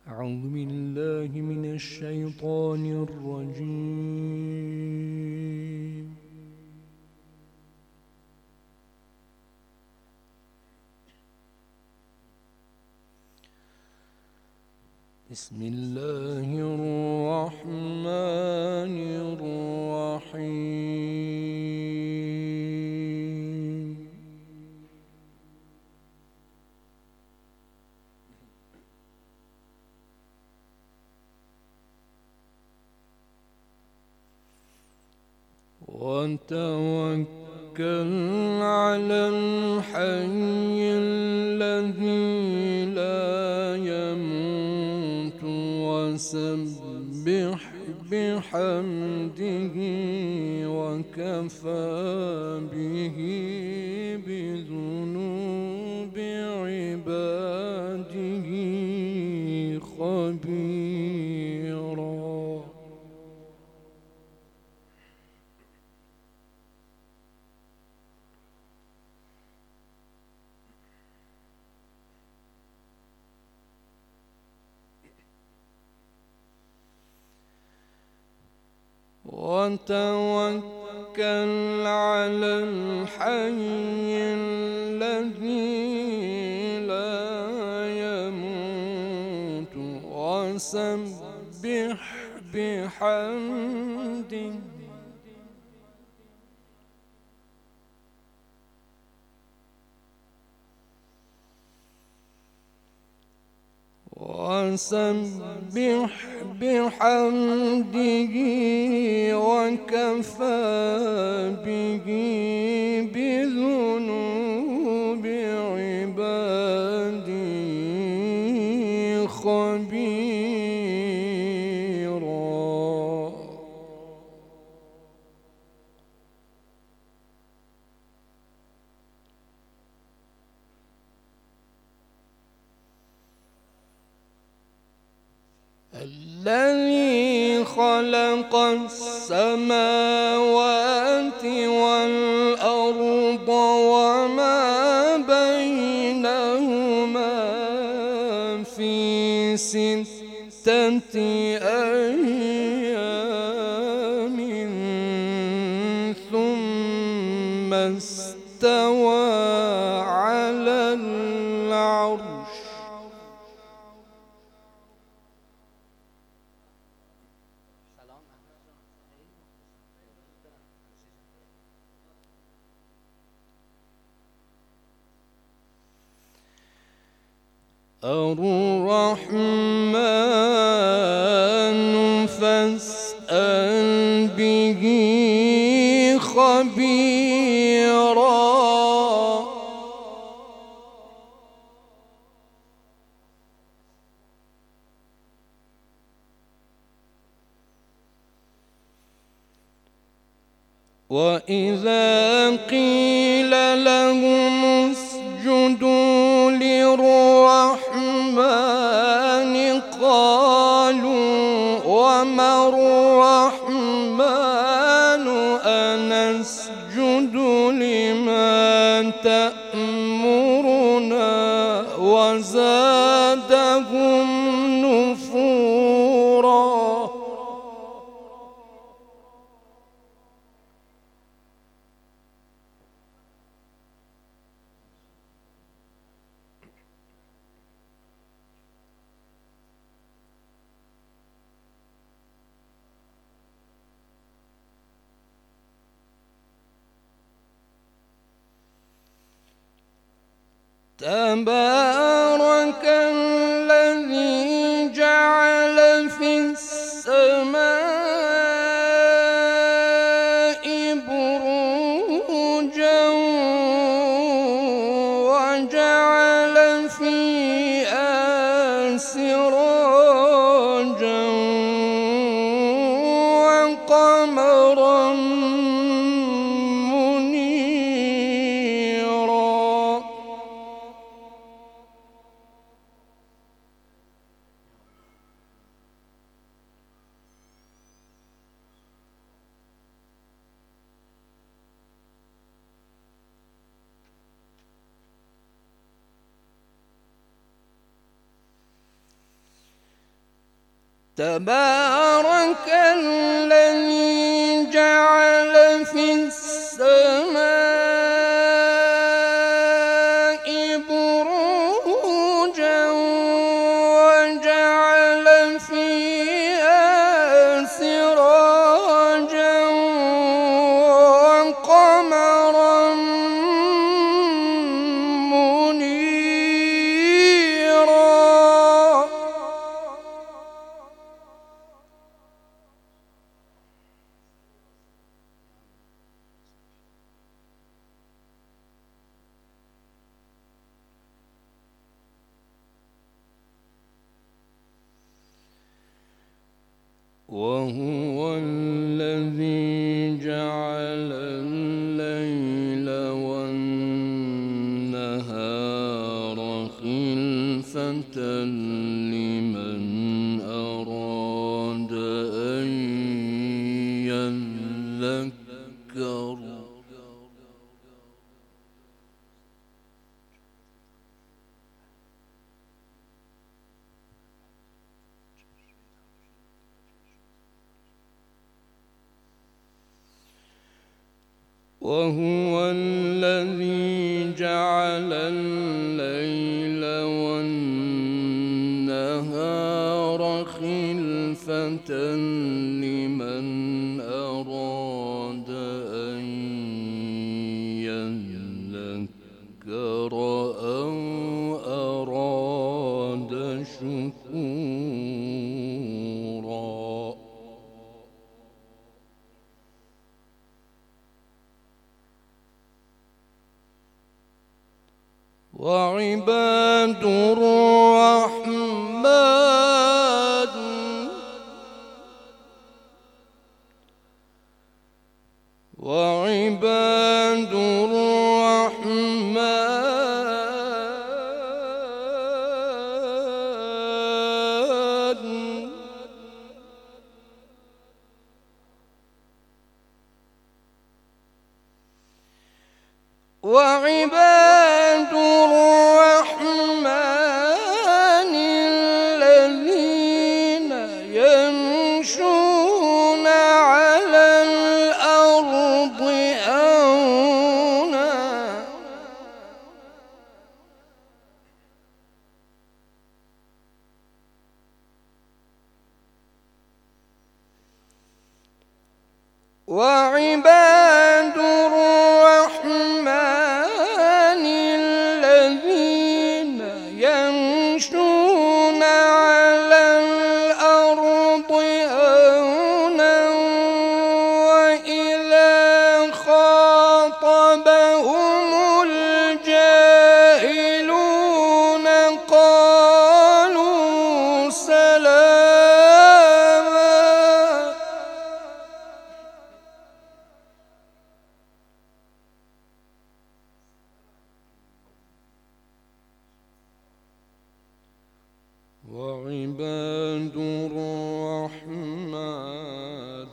أعوذ بالله من الشيطان الرجيم. بسم الله الرحمن الرحيم. وتوكل على الحي الذي لا يموت وسبح بحمده وكفى به بذنوب عباده خبيرا. وتوكل على الحي الذي لا يموت وسبح بحمده وكفى به بذنوب عباده خبيرا. الذي خلق السماوات والأرض وما بينهما في 6 أيام ثم استوى على العرش. الرحمن فاسأل به خبيرا. وإذا قيل لهم اسجدوا للرحمن قالوا وما الرحمن أنسجد لما تأمرنا وزادهم نفورا. تبارك الذي جعل في السماء بروجا وجعل فيها سراجا وقمرا منيرا. تبارك الذي جعل في السماء بروجا وجعل فيها سراجا وقمرا منيرا. وهو الذي جعل الليل والنهار خلفة لمن أراد أن يذكر. وهو الذي جعل الليل والنهار خلفة لمن أراد أن يذكر أو أراد شكورا. وعباد الرحمن الذين يمشون على الأرض هونا وعباد الرحمن الذين يمشون على الأرض هونا وإذا خاطبهم الجاهلون قالوا سلاما. وعباد الرحمن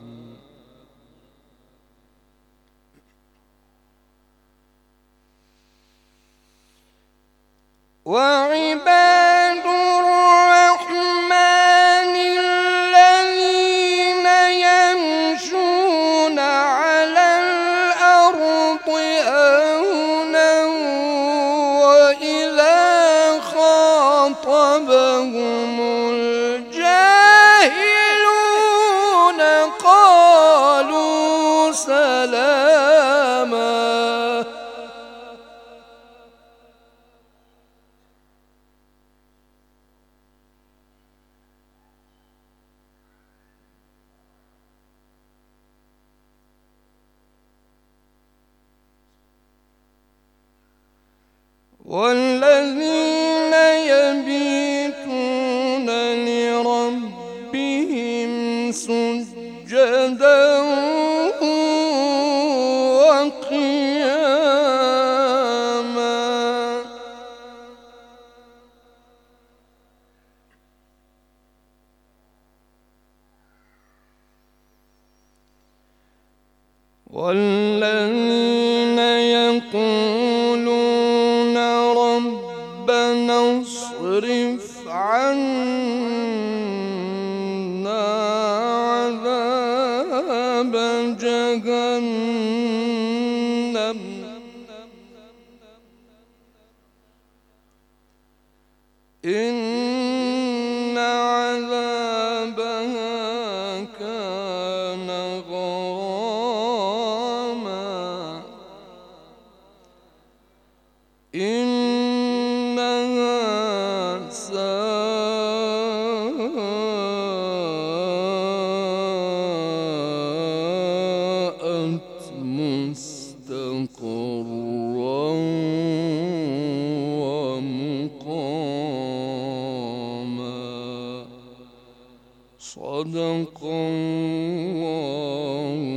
الذين يمشون على الأرض هونا وإذا خاطبهم الجاهلون قالوا سلاما. والذين يبيتون لربهم سجدا وقياما. والذين يقولون ربنا اصرف عنا عذابها كان غراما إنها ساءت مستقرا ومقاما. صدق الله